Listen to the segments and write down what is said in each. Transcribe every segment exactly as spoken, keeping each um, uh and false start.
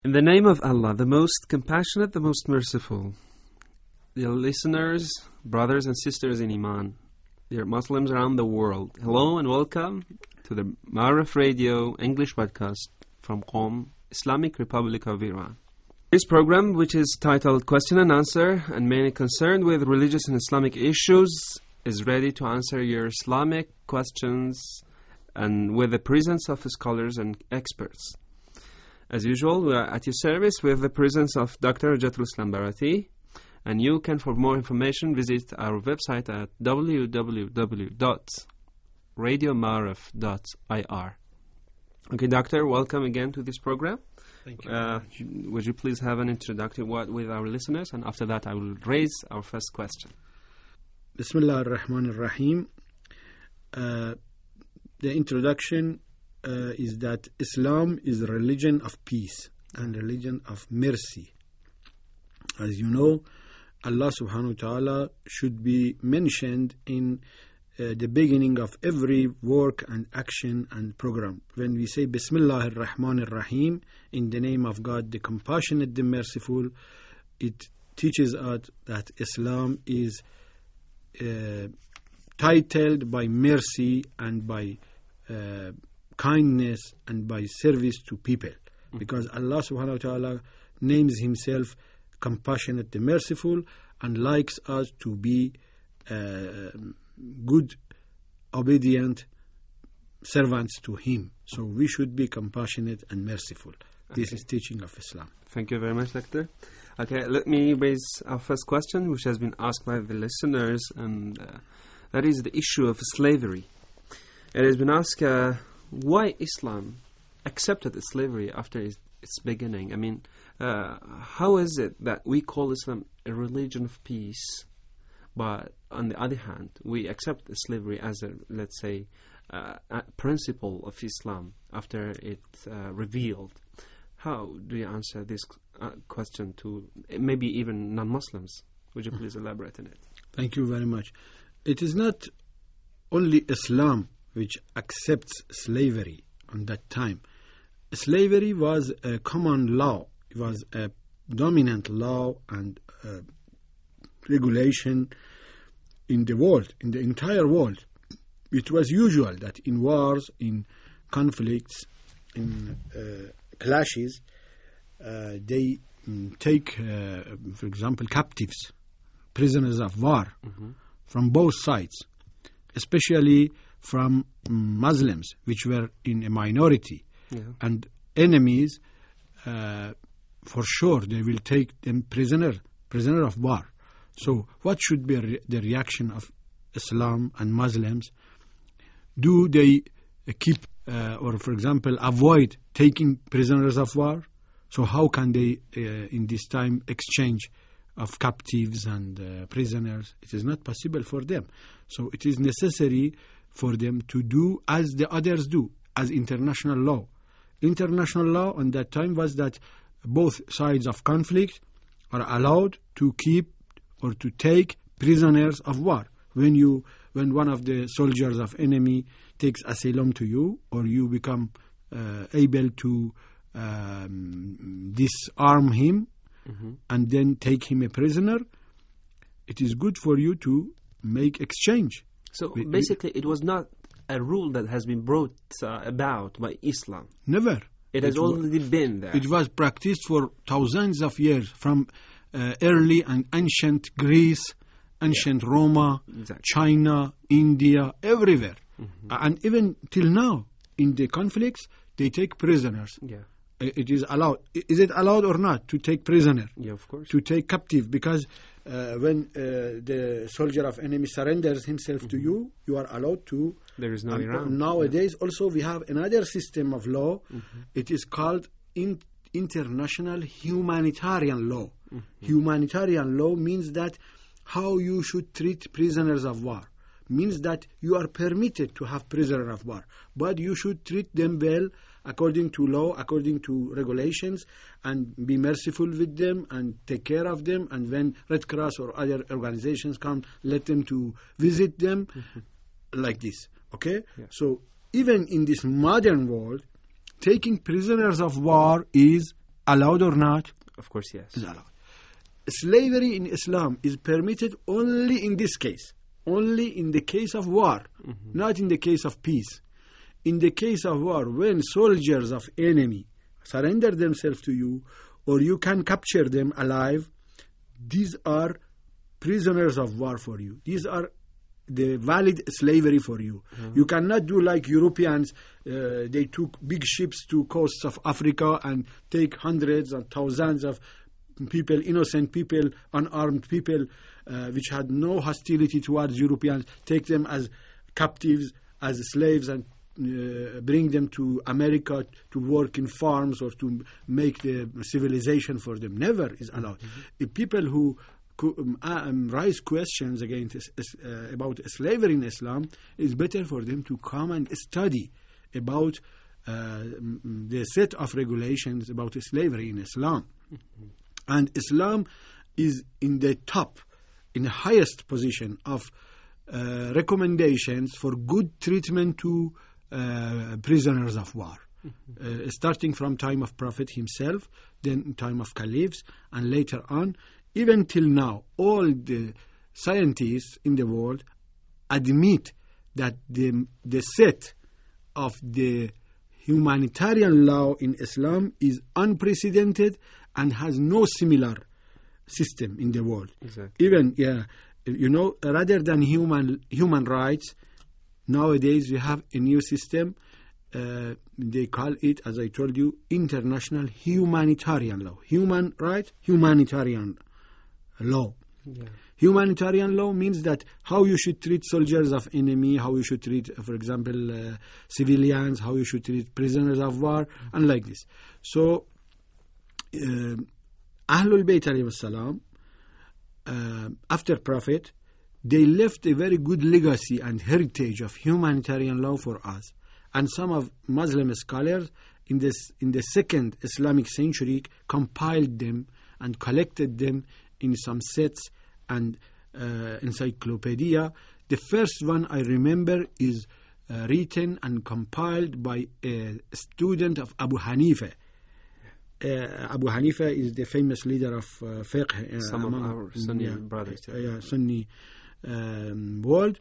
In the name of Allah, the most compassionate, the most merciful. Dear listeners, brothers and sisters in Iman, dear Muslims around the world, hello and welcome to the Ma'arif Radio English podcast from Qom, Islamic Republic of Iran. This program, which is titled Question and Answer and mainly concerned with religious and Islamic issues, is ready to answer your Islamic questions and with the presence of scholars and experts. As usual, we are at your service with the presence of Doctor Jatul Islam Barati, and you can, for more information, visit our website at w w w dot radio ma'arif dot i r. Okay, Doctor, welcome again to this program. Thank you. Uh, would you please have an introductory word with our listeners, and after that I will raise our first question. Bismillah ar-Rahman ar-Rahim. Uh, the introduction uh, is that Islam is a religion of peace and religion of mercy. As you know, Allah subhanahu wa ta'ala should be mentioned in uh, the beginning of every work and action and program. When we say Bismillah ar-Rahman ar-Rahim, in the name of God, the compassionate, the merciful, it teaches us that Islam is uh, titled by mercy and by uh, kindness and by service to people. Mm-hmm. Because Allah subhanahu wa ta'ala names himself compassionate, the merciful, and likes us to be uh, good, obedient servants to him. So we should be compassionate and merciful. This okay. is teaching of Islam. Thank you very much, Doctor. Okay, let me raise our first question, which has been asked by the listeners, and uh, that is the issue of slavery. It has been asked uh, why Islam accepted slavery after its, its beginning. I mean, uh, how is it that we call Islam a religion of peace, but on the other hand, we accept slavery as a, let's say, uh, a principle of Islam after it uh, revealed? How do you answer this uh, question to maybe even non-Muslims? Would you please elaborate on it? Thank you very much. It is not only Islam which accepts slavery on that time. Slavery was a common law. It was a dominant law and uh, regulation in the world, in the entire world. It was usual that in wars, in conflicts, in uh, clashes, uh, they um, take, uh, for example, captives, prisoners of war, mm-hmm. from both sides, especially from um, Muslims, which were in a minority, yeah. and enemies, uh, for sure, they will take them prisoner, prisoner of war. So what should be re- the reaction of Islam and Muslims? Do they uh, keep Uh, or, for example, avoid taking prisoners of war? So how can they, uh, in this time, exchange of captives and uh, prisoners? It is not possible for them. So it is necessary for them to do as the others do, as international law. International law on that time was that both sides of conflict are allowed to keep or to take prisoners of war. When you, when one of the soldiers of enemy takes asylum to you, or you become uh, able to um, disarm him, mm-hmm. and then take him a prisoner, it is good for you to make exchange. So we, basically, it was not a rule that has been brought uh, about by Islam. Never. It has it already was, been there. It was practiced for thousands of years, from uh, early and ancient Greece, ancient yeah. Roma, exactly. China, India, everywhere. Mm-hmm. And even till now, in the conflicts, they take prisoners. Yeah. It is allowed. Is it allowed or not to take prisoner? Yeah, of course. To take captive, because uh, when uh, the soldier of enemy surrenders himself mm-hmm. to you, you are allowed to. There is no Iran. Nowadays, yeah. also we have another system of law. Mm-hmm. It is called in, international humanitarian law. Mm-hmm. Humanitarian law means that how you should treat prisoners of war. Means that you are permitted to have prisoners of war, but you should treat them well according to law, according to regulations, and be merciful with them and take care of them. And when Red Cross or other organizations come, let them to visit them, mm-hmm. like this. Okay? Yeah. So even in this modern world, taking prisoners of war is allowed or not? Of course, yes. Is allowed. Slavery in Islam is permitted only in this case, only in the case of war, mm-hmm. not in the case of peace. In the case of war, when soldiers of enemy surrender themselves to you, or you can capture them alive, these are prisoners of war for you. These are the valid slavery for you. Mm-hmm. You cannot do like Europeans. Uh, they took big ships to coasts of Africa and take hundreds and thousands of people, innocent people, unarmed people, uh, which had no hostility towards Europeans, take them as captives, as slaves, and uh, bring them to America to work in farms or to make the civilization for them. Never is allowed. Mm-hmm. If people who um, um, raise questions against uh, about slavery in Islam, it's better for them to come and study about uh, the set of regulations about slavery in Islam. Mm-hmm. And Islam is in the top, in the highest position of uh, recommendations for good treatment to uh, prisoners of war. Mm-hmm. uh, starting from time of Prophet himself, then time of caliphs, and later on, even till now, all the scientists in the world admit that the, the set of the humanitarian law in Islam is unprecedented and has no similar system in the world. Exactly. Even, yeah, you know, rather than human human rights, nowadays we have a new system. Uh, they call it, as I told you, international humanitarian law. Human rights, humanitarian law. Yeah. Humanitarian law means that how you should treat soldiers of enemy, how you should treat, for example, uh, civilians, how you should treat prisoners of war, and like this. So, uh, Ahlul Bayt alayhi salam, uh, after Prophet, they left a very good legacy and heritage of humanitarian law for us. And some of Muslim scholars in this in the second Islamic century compiled them and collected them in some sets and uh, encyclopedia. The first one I remember is uh, written and compiled by a student of Abu Hanifa. Uh, Abu Hanifa is the famous leader of uh, fiqh. Uh, Some among, of our Sunni yeah, brothers. Uh, yeah, Sunni um, world.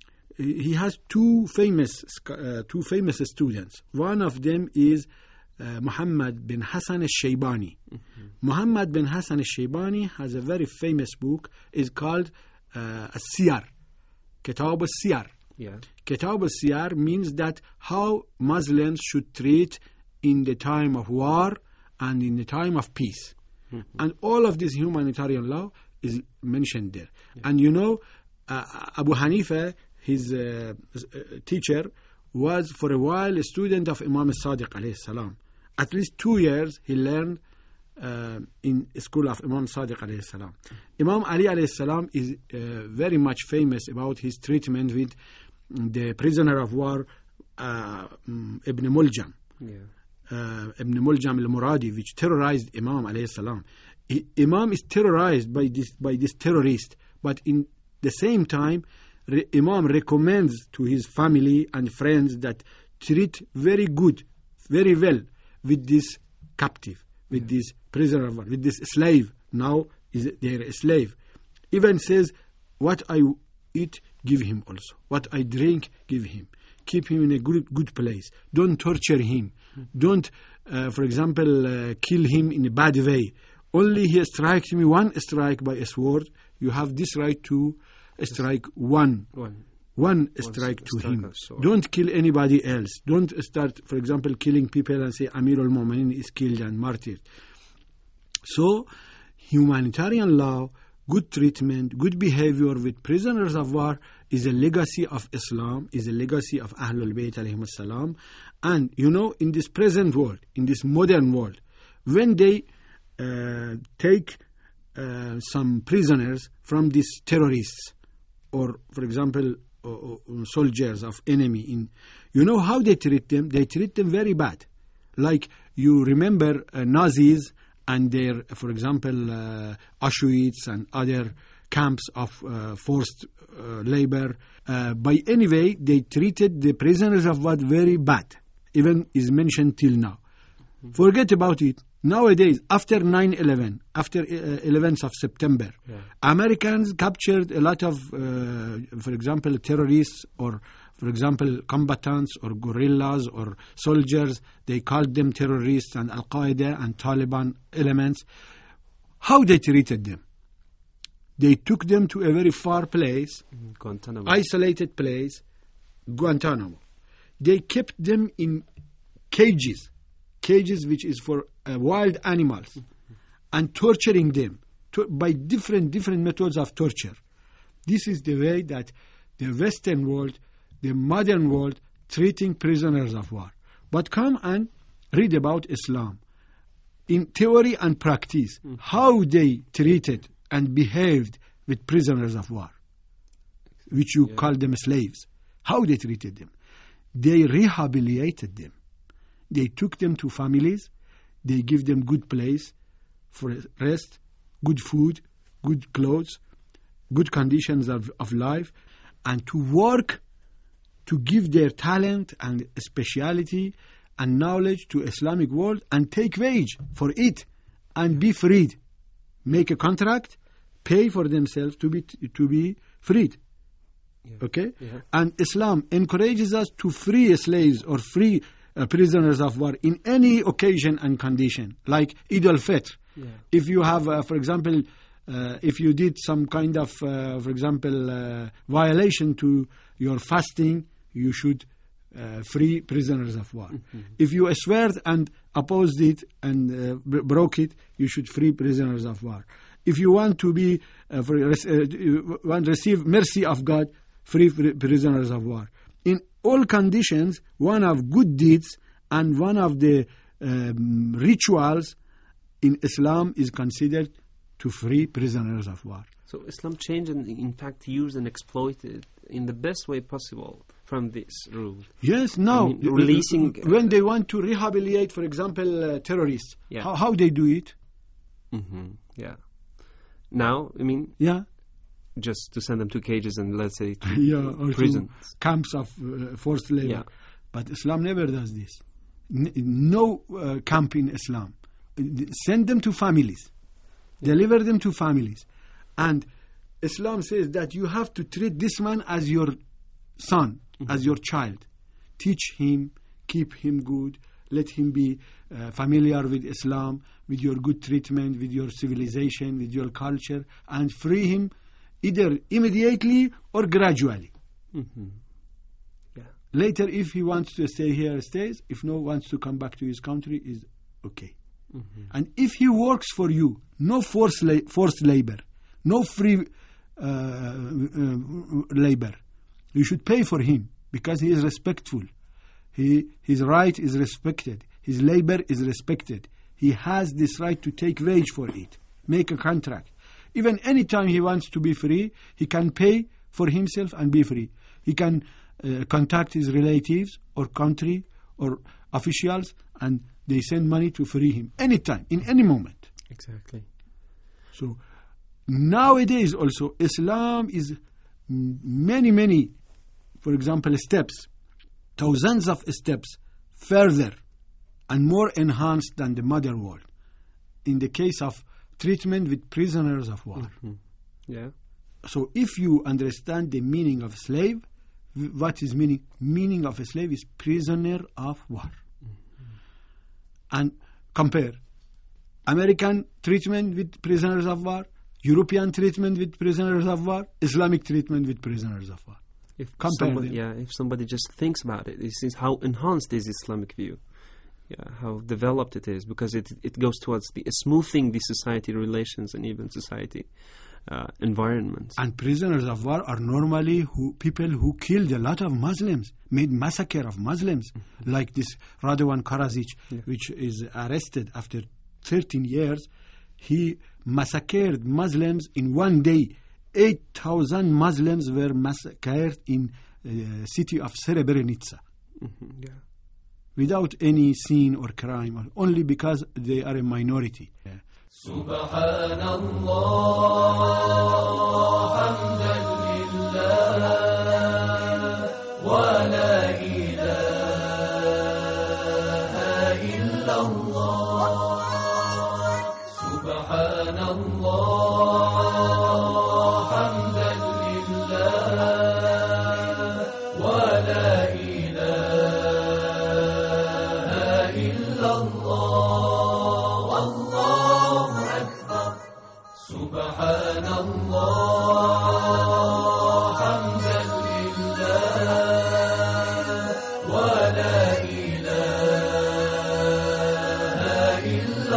He has two famous uh, two famous students. One of them is uh, Muhammad bin Hassan al-Shaybani. Mm-hmm. Muhammad bin Hassan al-Shaybani has a very famous book. It's called uh, As-Siyar, Kitab al-Siyar. Yeah. Kitab al-Siyar means that how Muslims should treat in the time of war and in the time of peace. Mm-hmm. And all of this humanitarian law is mentioned there. Yeah. And you know, uh, Abu Hanifa, his uh, teacher, was for a while a student of Imam al-Sadiq alayhi salam. At least two years he learned uh, in school of Imam al-Sadiq alayhi salam. Imam Ali alayhi salam is uh, very much famous about his treatment with the prisoner of war uh, Ibn Muljam. Yeah. Uh, Ibn Muljam al-Muradi, which terrorized Imam alayhi salam. I, Imam is terrorized by this by this terrorist, but in the same time, Re, Imam recommends to his family and friends that treat very good, very well with this captive, with yeah. this prisoner of war, with this slave. Now is they're a slave. Even says, what I eat, give him also. What I drink, give him. Keep him in a good good place. Don't torture him. Don't, uh, for example, uh, kill him in a bad way. Only he strikes me one strike by a sword. You have this right to strike one. One, one strike to him. Don't kill anybody else. Don't start, for example, killing people and say Amir al-Mu'minin is killed and martyred. So, humanitarian law, good treatment, good behavior with prisoners of war is a legacy of Islam, is a legacy of Ahlul Bayt alayhim salam. And, you know, in this present world, in this modern world, when they uh, take uh, some prisoners from these terrorists, or, for example, uh, uh, soldiers of enemy, in, you know how they treat them? They treat them very bad. Like, you remember uh, Nazis and their, for example, uh, Auschwitz and other camps of uh, forced uh, labor. Uh, by any way, they treated the prisoners of war very bad. Even is mentioned till now. Mm-hmm. Forget about it. Nowadays, after nine eleven, after uh, eleventh of September, Yeah. Americans captured a lot of, uh, for example, terrorists or, for example, combatants or guerrillas or soldiers. They called them terrorists and Al-Qaeda and Taliban elements. How they treated them? They took them to a very far place, Guantanamo. isolated place, Guantanamo. They kept them in cages, cages which is for uh, wild animals, and torturing them to, by different different methods of torture. This is the way that the Western world, the modern world, treating prisoners of war. But come and read about Islam in theory and practice, mm-hmm. how they treated and behaved with prisoners of war, which you yeah. call them slaves. How they treated them. They rehabilitated them. They took them to families. They give them good place for rest, good food, good clothes, good conditions of, of life, and to work to give their talent and speciality and knowledge to Islamic world and take wage for it and be freed. Make a contract, pay for themselves to be to be freed. Yeah. Okay? Yeah. And Islam encourages us to free slaves or free uh, prisoners of war in any occasion and condition, like Eid al-Fitr. Yeah. If you have, uh, for example, uh, if you did some kind of, uh, for example, uh, violation to your fasting, you should uh, free prisoners of war. Mm-hmm. If you swear and opposed it and uh, b- broke it, you should free prisoners of war. If you want to be, uh, for, uh, want to receive mercy of God, free prisoners of war. In all conditions, one of good deeds and one of the um, rituals in Islam is considered to free prisoners of war. So Islam changed and in fact used and exploited in the best way possible from this rule. Yes, now, I mean, releasing... when they want to rehabilitate, for example, uh, terrorists, yeah. how, how they do it? Mm-hmm. Yeah. Now, I mean... Yeah. Just to send them to cages and let's say to yeah, or prisons, to camps of uh, forced labor. Yeah. But Islam never does this. N- no uh, camp in Islam. Send them to families. Yeah. Deliver them to families. And Islam says that you have to treat this man as your son, mm-hmm. as your child. Teach him, keep him good, let him be uh, familiar with Islam, with your good treatment, with your civilization, with your culture, and free him either immediately or gradually. Mm-hmm. Yeah. Later, if he wants to stay here, stays. If no, wants to come back to his country, is okay. Mm-hmm. And if he works for you, no forced la- forced labor, no free uh, uh, labor, you should pay for him because he is respectful. He, his right is respected. His labor is respected. He has this right to take wage for it. Make a contract. Even any time he wants to be free, he can pay for himself and be free. He can uh, contact his relatives or country or officials and they send money to free him anytime, in any moment. Exactly. So nowadays also Islam is many, many, for example, steps, thousands of steps further and more enhanced than the modern world. In the case of treatment with prisoners of war. Mm-hmm. Yeah. So if you understand the meaning of slave, what is meaning? Meaning of a slave is prisoner of war. Mm-hmm. And compare American treatment with prisoners of war, European treatment with prisoners of war, Islamic treatment with prisoners of war. If compare somebody, them. Yeah, if somebody just thinks about it, it sees how enhanced is Islamic view. Yeah, how developed it is, because it it goes towards the smoothing the society relations and even society uh, environments. And prisoners of war are normally who people who killed a lot of Muslims, made massacre of Muslims, mm-hmm. like this Radovan Karadzic, yeah. which is arrested after thirteen years. He massacred Muslims in one day. eight thousand Muslims were massacred in the uh, city of Srebrenica. Mm-hmm, yeah. Without any sin or crime, only because they are a minority. Yeah. Subhanallah, hamdan lillah, wa la ilaha illallah. سبحان الله حمدا لله ولا إله إلا الله والله أكبر سبحان الله حمدا لله ولا إله إلا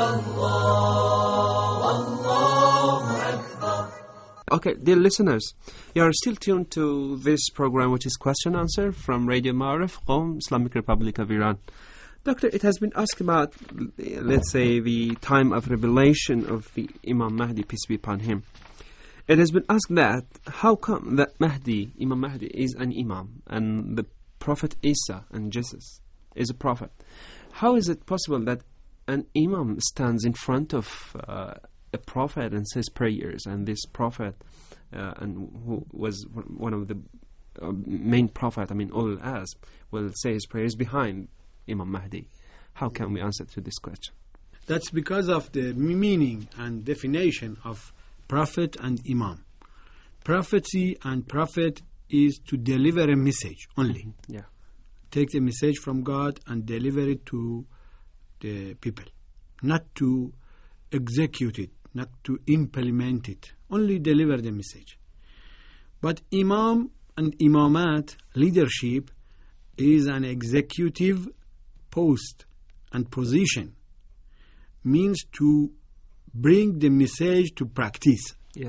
الله والله أكبر. Okay, dear listeners, you are still tuned to this program, which is Question Answer from Radio Ma'arif, Qom, Islamic Republic of Iran. Doctor, it has been asked about, let's say, the time of revelation of the Imam Mahdi, peace be upon him. It has been asked that, how come that Mahdi, Imam Mahdi, is an Imam, and the Prophet Isa and Jesus is a Prophet? How is it possible that an Imam stands in front of uh, a Prophet and says prayers, and this Prophet, uh, and who was one of the uh, main Prophet, I mean, Ulul Azm, will say his prayers behind Imam Mahdi? How can we answer to this question? That's because of the meaning and definition of prophet and imam. Prophecy and prophet is to deliver a message only. Yeah. Take the message from God and deliver it to the people. Not to execute it, not to implement it. Only deliver the message. But imam and imamat, leadership, is an executive post and position, means to bring the message to practice, Yeah.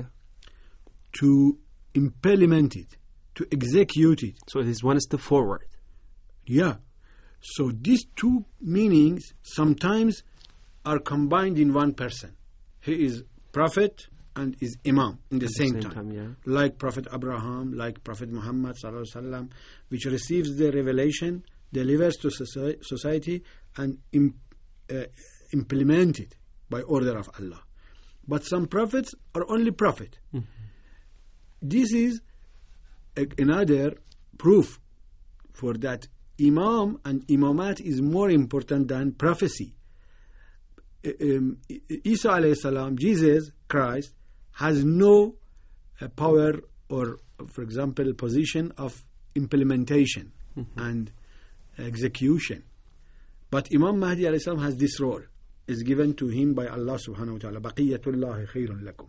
to implement it, to execute it. So it is one step forward. Yeah. So these two meanings sometimes are combined in one person. He is prophet and is imam in the, At same, the same time. time, yeah. Like Prophet Abraham, like Prophet Muhammad sallallahu alaihi wasallam, which receives the revelation, delivers to soci- society, and im- uh, implement it by order of Allah. But some prophets are only prophet. Mm-hmm. This is a- another proof for that imam and imamat is more important than prophecy. Uh, Um, Isa alayhi salam, Jesus Christ, has no uh, power or, for example, position of implementation Mm-hmm. and execution. But Imam Mahdi alayhi salam has this role. Is given to him by Allah subhanahu wa ta'ala. Baqiyatullahi khayrun lakum.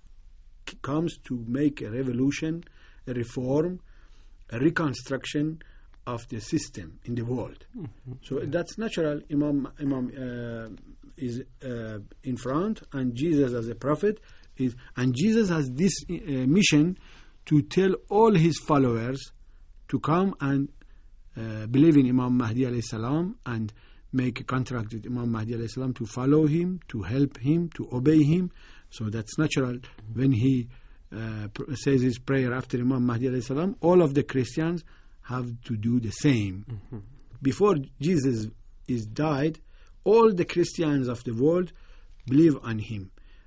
Comes to make a revolution, a reform, a reconstruction of the system in the world. Mm-hmm. So that's natural. Imam Imam uh, is uh, in front, and Jesus as a prophet is, and Jesus has this uh, mission to tell all his followers to come and uh, believe in Imam Mahdi alayhi salam and make a contract with Imam Mahdi alayhi salam to follow him, to help him, to obey him. So that's natural. Mm-hmm. When he uh, pr- says his prayer after Imam Mahdi alayhi salam, all of the Christians have to do the same. Mm-hmm. Before Jesus is died, all the Christians of the world believe on him.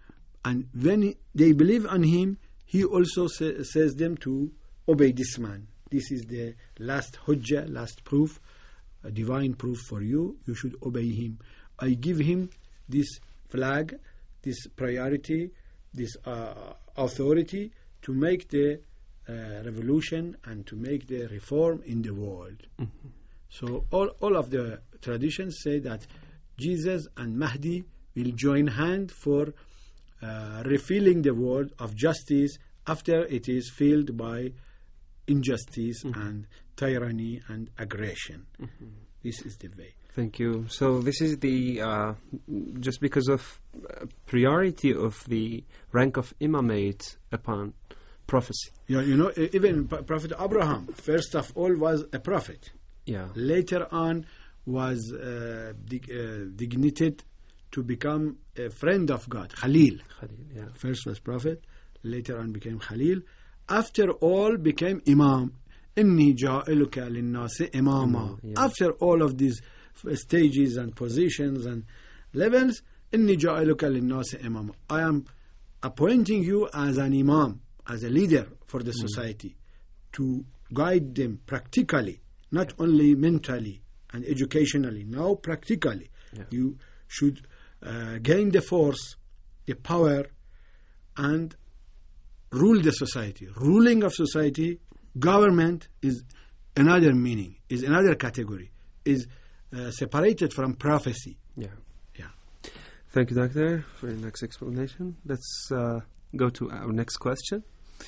And when he, they believe on him, he also sa- says them to obey this man. This is the last hujjah, last proof, a divine proof for you. You should obey him. I give him this flag, this priority, this uh, authority to make the uh, revolution and to make the reform in the world. Mm-hmm. So all, all of the traditions say that Jesus and Mahdi will join hand for uh, refilling the world of justice after it is filled by injustice mm-hmm. and tyranny and aggression. Mm-hmm. This is the way. Thank you. So this is the, uh, just because of uh, priority of the rank of imamate upon prophecy. Yeah, you know, even Prophet Abraham, first of all, was a prophet. Yeah. Later on, was uh, dig- uh, dignified to become a friend of God, Khalil. Khalil, yeah. First was prophet, later on became Khalil. After all, became Imam. Inni ja'aluka linnasi imama. Yeah. After all of these stages and positions and levels, inni ja'aluka linnasi imama. I am appointing you as an imam, as a leader for the mm. society, to guide them practically, not only mentally and educationally, now practically. Yeah. You should uh, gain the force the power and rule the society. Ruling of society, government is another meaning, is another category, is uh, separated from prophecy. Yeah. Yeah. Thank you, Doctor, for your next explanation. Let's uh, go to our next question.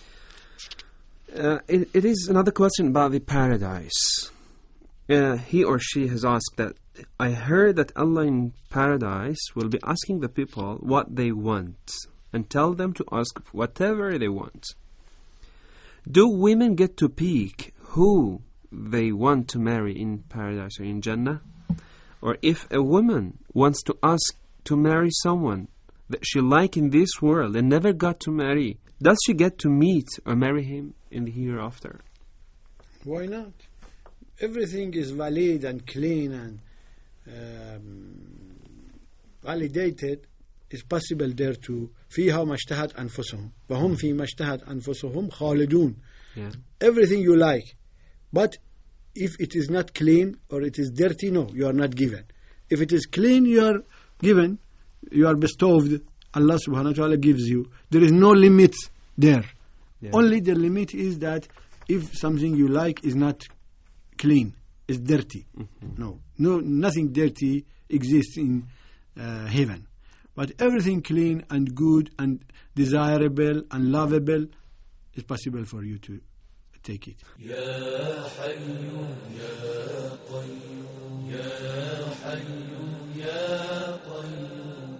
Uh, it, it is another question about the paradise. Uh, he or she has asked that, I heard that Allah in paradise will be asking the people what they want and tell them to ask whatever they want. Do women get to pick who they want to marry in paradise or in Jannah? Or if a woman wants to ask to marry someone that she likes in this world and never got to marry, does she get to meet or marry him in the hereafter? Why not? Everything is valid and clean and um, validated. Is possible there to فيها ما اشتهت أنفسهم وهم فيما اشتهت أنفسهم خالدون. Yeah. Everything you like, but if it is not clean or it is dirty, no, you are not given. If it is clean, you are given, you are bestowed. Allah subhanahu wa ta'ala gives you. There is no limit there. Yeah. Only the limit is that if something you like is not clean, is dirty. Mm-hmm. No, no, nothing dirty exists in uh, heaven. But everything clean and good and desirable and lovable is possible for you to take it. Ya Hayyu Ya Qayyum Ya Hayyu Ya Qayyum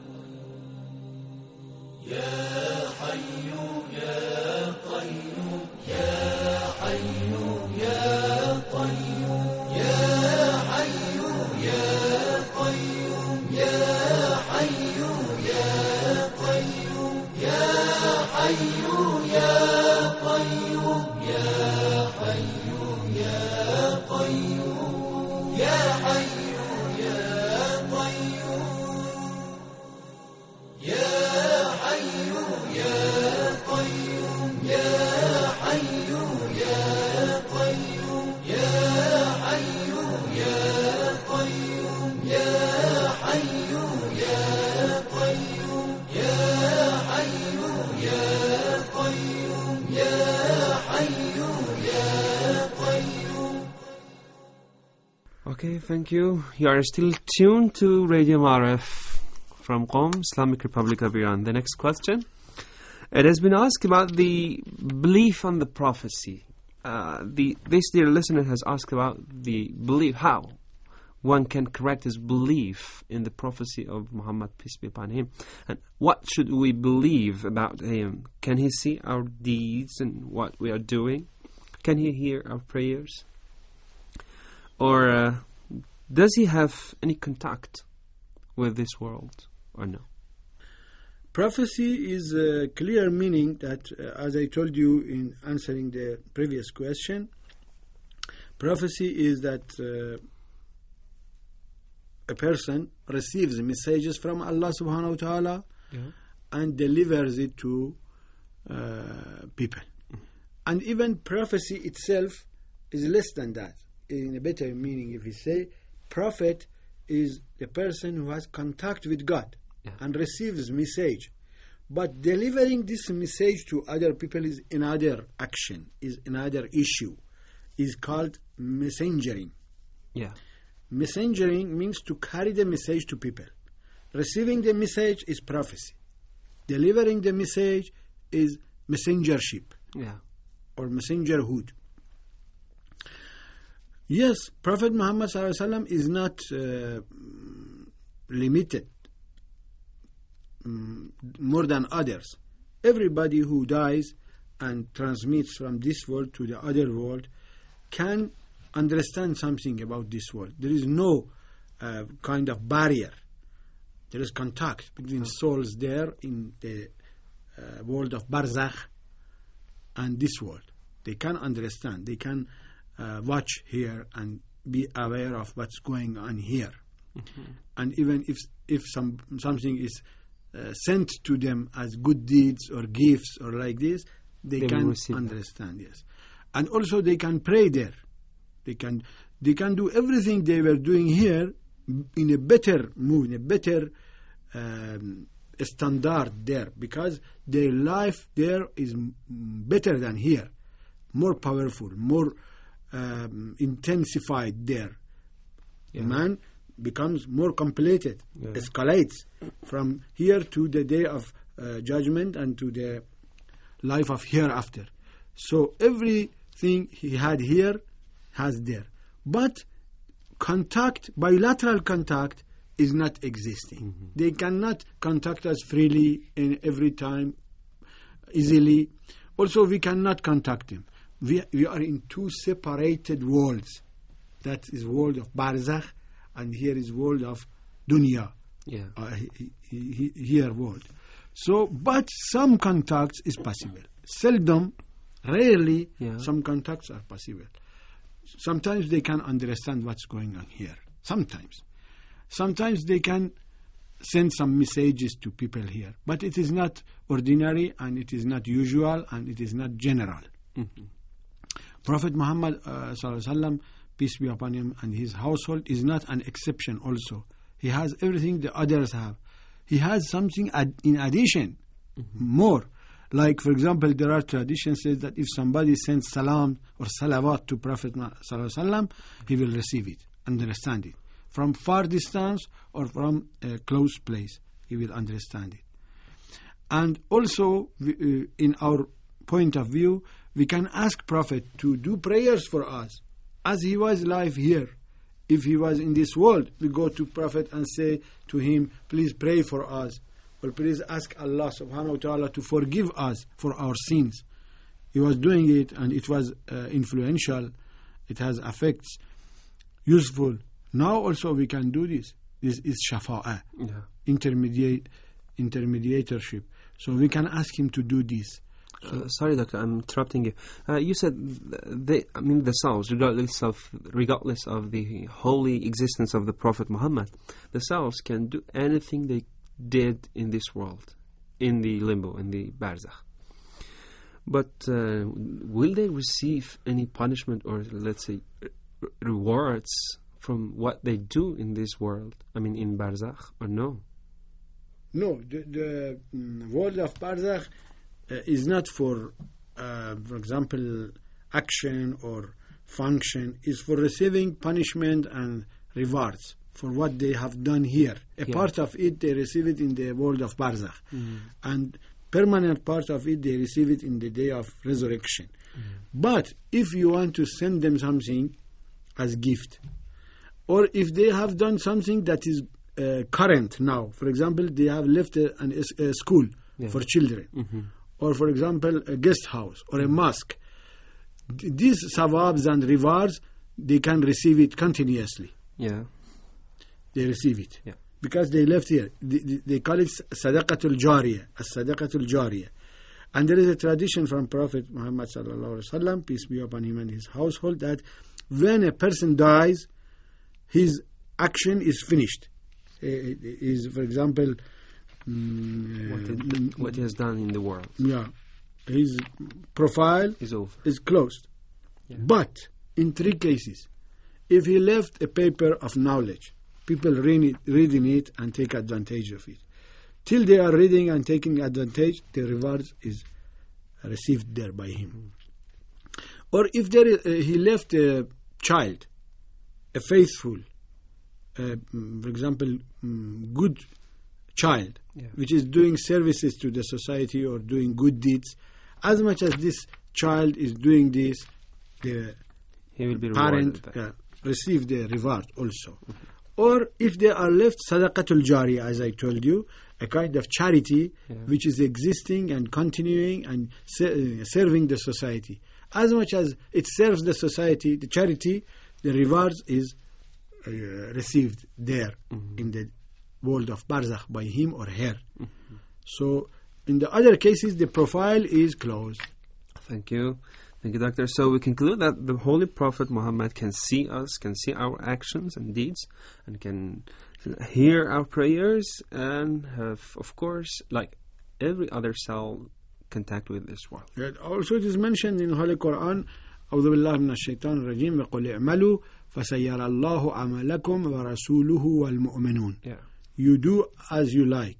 Ya Hayyu Ya Qayyum Ya Hayyu Ya Qayyum Ya Hayyu Ya Qayyum Ya Hayyu Ya Qayyum Ya Hayyu Ya Qayyum Ya Hayyu Ya Qayyum Ya Hayyu Ya Qayyum Ya Hayyu Ya Qayyum Ya Hayyu Ya Qayyum Ya Hayyu Ya Qayyum Ya Hayyu Ya Qayyum Ya Hayyu Ya Qayyum Ya Hayyu Ya Qayyum. Okay, thank you. You are still tuned to Radio Marif from Qom, Islamic Republic of Iran. The next question. It has been asked about the belief on the prophecy. Uh, the this dear listener has asked about the belief, how one can correct his belief in the prophecy of Muhammad, peace be upon him, and what should we believe about him? Can he see our deeds and what we are doing? Can he hear our prayers? Or uh, does he have any contact with this world or no? Prophecy is a clear meaning that, uh, as I told you in answering the previous question, prophecy is that uh, a person receives messages from Allah subhanahu wa ta'ala Yeah. and delivers it to uh, people. Mm-hmm. And even prophecy itself is less than that. In a better meaning, if we say, prophet is the person who has contact with God. Yeah. And receives message. But delivering this message to other people is another action, is another issue, is called messengering. Yeah. Messengering means to carry the message to people. Receiving the message is prophecy. Delivering the message is messengership. Yeah. Or messengerhood. Yes, Prophet Muhammad sallallahu alaihi wasallam is not uh, limited um, more than others. Everybody who dies and transmits from this world to the other world can understand something about this world. There is no uh, kind of barrier. There is contact between souls there in the uh, world of Barzakh and this world. They can understand. They can uh, watch here and be aware of what's going on here. Mm-hmm. And even if if some something is uh, sent to them as good deeds or gifts or like this, they, they can understand. That. Yes, and also they can pray there. They can they can do everything they were doing here in a better mood, in a better um, standard there, because their life there is m- better than here, more powerful, more um, intensified there. Yeah. Man becomes more completed, Yeah. escalates from here to the day of uh, judgment and to the life of hereafter. So everything he had here has there. But contact, bilateral contact, is not existing. Mm-hmm. They cannot contact us freely in every time, easily. Also, we cannot contact them. We, we are in two separated worlds. That is world of barzakh, and here is world of dunya. Yeah. Uh, he, he, he, here world. So, but some contacts is possible. Seldom, rarely, Yeah. some contacts are possible. Sometimes they can understand what's going on here. Sometimes. Sometimes they can send some messages to people here. But it is not ordinary, and it is not usual, and it is not general. Mm-hmm. Prophet Muhammad uh, sallallahu alaihi wasallam, peace be upon him, and his household is not an exception also. He has everything the others have. He has something ad- in addition, mm-hmm. more. Like, for example, there are traditions says that if somebody sends salam or salawat to Prophet sallallahu alaihi wasallam, he will receive it, understand it. From far distance or from a close place, he will understand it. And also, we, uh, in our point of view, we can ask Prophet to do prayers for us, as he was live here. If he was in this world, we go to Prophet and say to him, please pray for us, or please ask Allah subhanahu wa ta'ala to forgive us for our sins. He was doing it, and it was uh, influential. It has effects, useful. Now also we can do this. This is shafa'ah, Yeah. intermediate, intermediatorship. So we can ask him to do this. Uh, sorry, doctor, I'm interrupting you. Uh, you said they, I mean, the souls, regardless of regardless of the holy existence of the Prophet Muhammad, the souls can do anything they did in this world, in the limbo, in the barzakh. But uh, will they receive any punishment or, let's say, r- rewards from what they do in this world? I mean, in barzakh, or no? No, the, the mm, world of barzakh uh, is not for, uh, for example, action or function. Is for receiving punishment and rewards for what they have done here. A Yeah. part of it they receive it in the world of barzakh, Mm. and permanent part of it they receive it in the day of resurrection. Mm. But if you want to send them something as gift, or if they have done something that is uh, current now, for example, they have left a, an, a school Yeah. for children, Mm-hmm. or for example, a guest house or a mosque, th- these sawabs and rewards, they can receive it continuously. Yeah. They receive it. Yeah. Because they left here. They, they, they call it sadaqatul jariyah, as-sadaqatul jariyah. And there is a tradition from Prophet Muhammad sallallahu alaihi wasallam, peace be upon him and his household, that when a person dies, his action is finished. Uh, is, for example, mm, What, uh, it, what he has done in the world yeah, his profile is over. is closed. Yeah. But in three cases, if he left a paper of knowledge, people read it, reading it and take advantage of it. Till they are reading and taking advantage, the reward is received there by him. Or if there is, uh, he left a child, a faithful, uh, mm, for example, mm, good child, Yeah. which is doing services to the society or doing good deeds, as much as this child is doing this, the He will be parent rewarded. uh, receive the reward also. Or if they are left sadaqatul jariyah, as I told you, a kind of charity Yeah. which is existing and continuing and ser- uh, serving the society. As much as it serves the society, the charity, the rewards is uh, received there Mhm. in the world of barzakh by him or her. So in the other cases, the profile is closed. Thank you. Thank you, Doctor. So we conclude that the Holy Prophet Muhammad can see us, can see our actions and deeds, and can hear our prayers, and have, of course, like every other cell, contact with this world. Yet also it is mentioned in Holy Quran, أعوذ بالله من الشيطان الرجيم وقل اعملوا فسيرى الله عملكم ورسوله والمؤمنون. Yeah. You do as you like.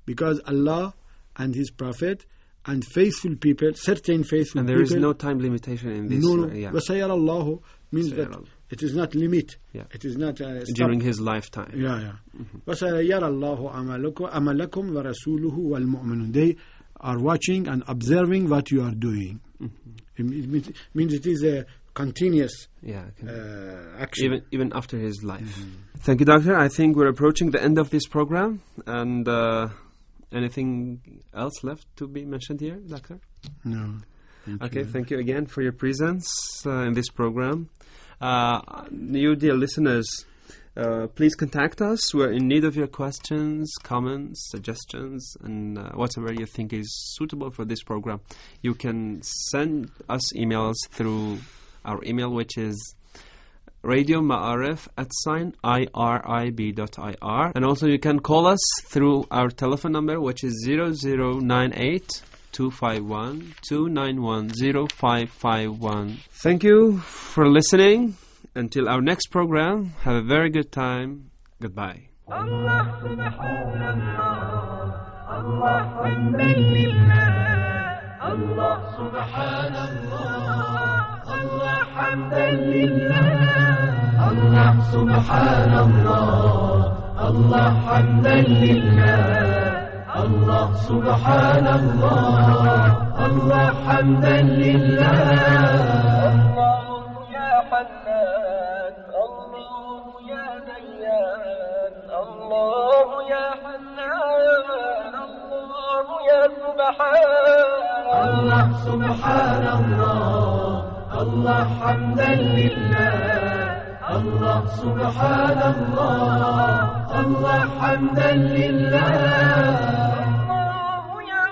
because Allah and His Prophet and faithful people, certain faithful And there people. is no time limitation in this. No, no. uh, yeah. وَسَيَرَ اللَّهُ means سيرى that الله. it is not limit. Yeah. It is not uh, stop. During his lifetime. Yeah, yeah. وَسَيَرَ اللَّهُ عَمَلَكُمْ عَمَلَكُمْ وَرَسُولُهُ وَالْمُؤْمِنُونَ. They are watching and observing what you are doing. It means, means it is a continuous Yeah. Okay. uh, action. even even after his life. Thank you, Doctor. I think we're approaching the end of this program. And uh, anything else left to be mentioned here, Doctor? No. Thank Okay, you. thank you again for your presence uh, in this program. Uh, you, dear listeners, uh, please contact us. We're in need of your questions, comments, suggestions, and uh, whatever you think is suitable for this program. You can send us emails through our email, which is Radio Ma'arif at sign I R I B dot I R. And also you can call us through our telephone number, which is zero zero nine eight two five one two nine one zero five five one. Thank you for listening. Until our next program, have a very good time. Goodbye. الله سبحان الله الله حمدا لله الله سبحان الله الله حمدا لله الله سبحان الله الله حمدا لله الله سبحان الله الله حمدا لله الله يا حنان الله يا ديان الله يا حنان الله يا سبحان الله سبحان الله الله حمدا لله الله سبحان الله الله حمدا لله الله يا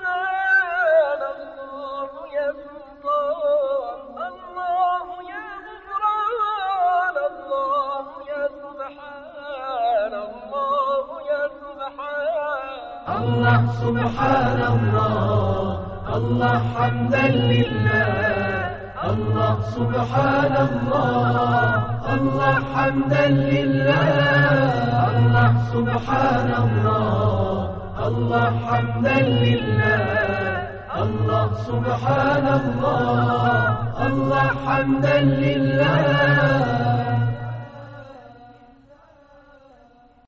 برهان الله يا سلطان الله يا غفران الله يا سبحان الله يا سبحان الله سبحان الله الله حمدا لله الله سبحان الله الله حمدا لله الله سبحان الله الله حمدا لله الله سبحان الله الله حمدا لله